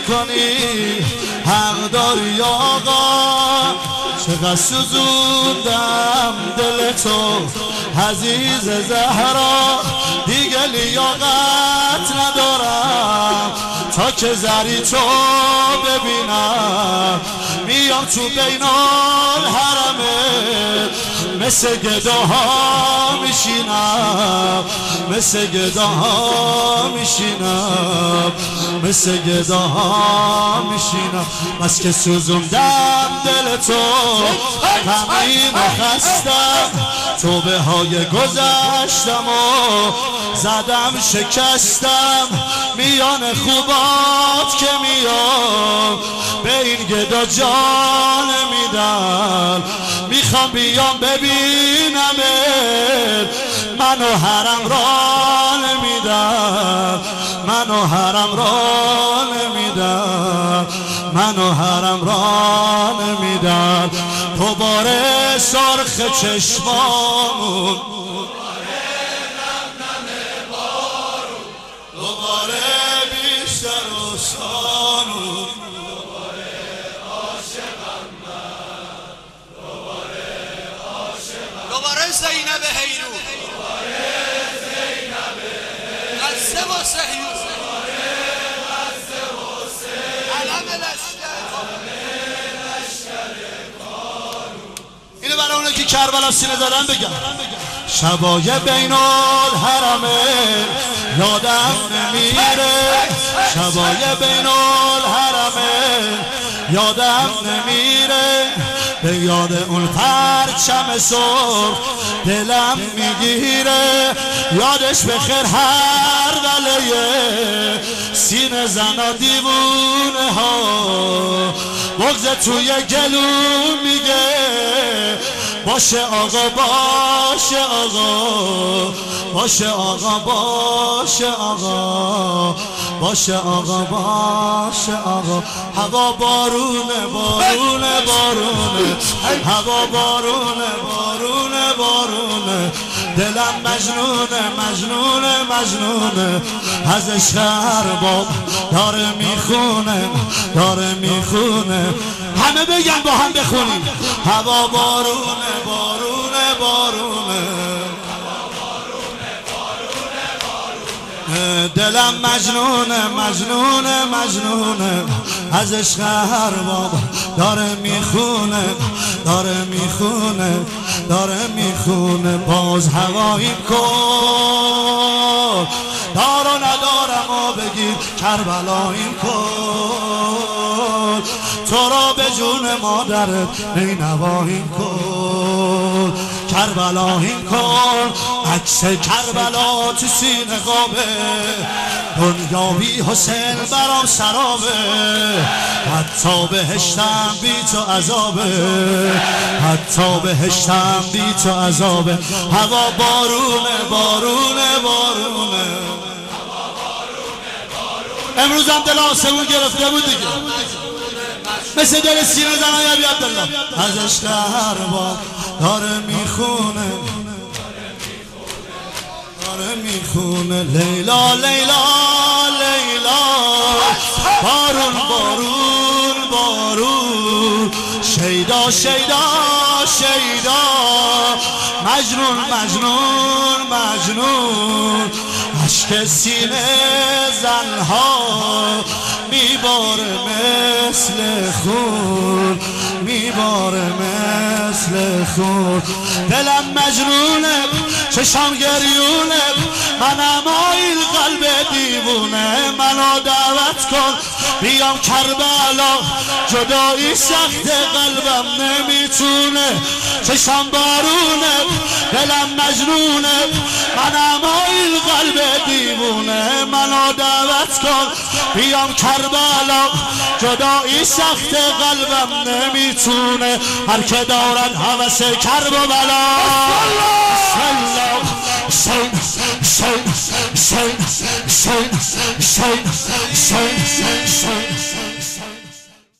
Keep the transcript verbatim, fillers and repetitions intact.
کنی حق داری آقا چقدر سوزوندم دل تو عزیز زهرا دیگه لیاقت ندارم تا که زری تو ببینم میام تو بین الحرمه مثل گداها میشینم مثل گداها میشینم مثل گداها میشینم بس که سوزوندم دل تو غمین خستم توبه های گذشتم و زدم شکستم میان خوبات که میام به این گدا جان میدم میخوام بیام ببینم منو حرم را نمیدم منو حرم را نمیدم منو حرم را نمیدم دوباره سرخ چشمامون دوباره بیشتر و سانون دوباره عاشقم من دوباره عاشقم دوباره زینب حیرو دوباره زینب قصه و سهیو دوباره قصه و سهیو علم لشکر اینو برای اونه که کربلا سینه دارن بگم شبای بین الحرمه یادم نمیره شبای بین الحرمه یادم نمیره به یاد اون پرچم سرخ دلم میگیره یادش بخیر هر ولیه سینه زنا دیوونه ها بغض توی گلوم میگه باشه آقا باشه آقا باشه آقا باشه آقا باشه آقا باشه آقا هوا بارونه بارونه بارونه هوا بارونه بارونه بارونه دلم مجنونه مجنونه مجنونه از عشق ارباب داره میخونه داره میخونه همه بگن با هم بخونیم هوا بارونه بارونه بارونه دلم مجنونه مجنونه مجنونه از عشق ارباب داره میخونه داره میخونه داره میخونه باز هواییم کن دار و ندارم و بگیر کربلاییم کن تو را به جون مادرت نینواییم کن کربلاییم کن عکس کربلا تو سینه قابه دنیا بی حسین برام سرابه حتی بهشتم بی تو عذابه حتی بهشتم بی تو عذابه هوا بارونه بارونه بارونه امروز هم دل آسمون گرفته بود دیگه مثل دل سینه زنای ابی عبدالله از عشق ارباب داره میخونه داره میخونه لیلا لیلا لیلا بارون بارون بارون شیدا شیدا شیدا مجنون مجنون مجنون عشق سینه زنها میباره مثل خون میباره مثل خون دلم مجنونه چشام گریونه منم آیل قلب دیوونه منو دعوت کن بیام کربلا جدایی سخت قلبم نمیتونه چشام بارونه دلم مجنونه منم آیل قلب دیوونه منو دعوت کن بیام کربلا جدایی سخت قلبم نمیتونه هر که دارد هوس کرب و بلا شین شین شین شین شین شین شین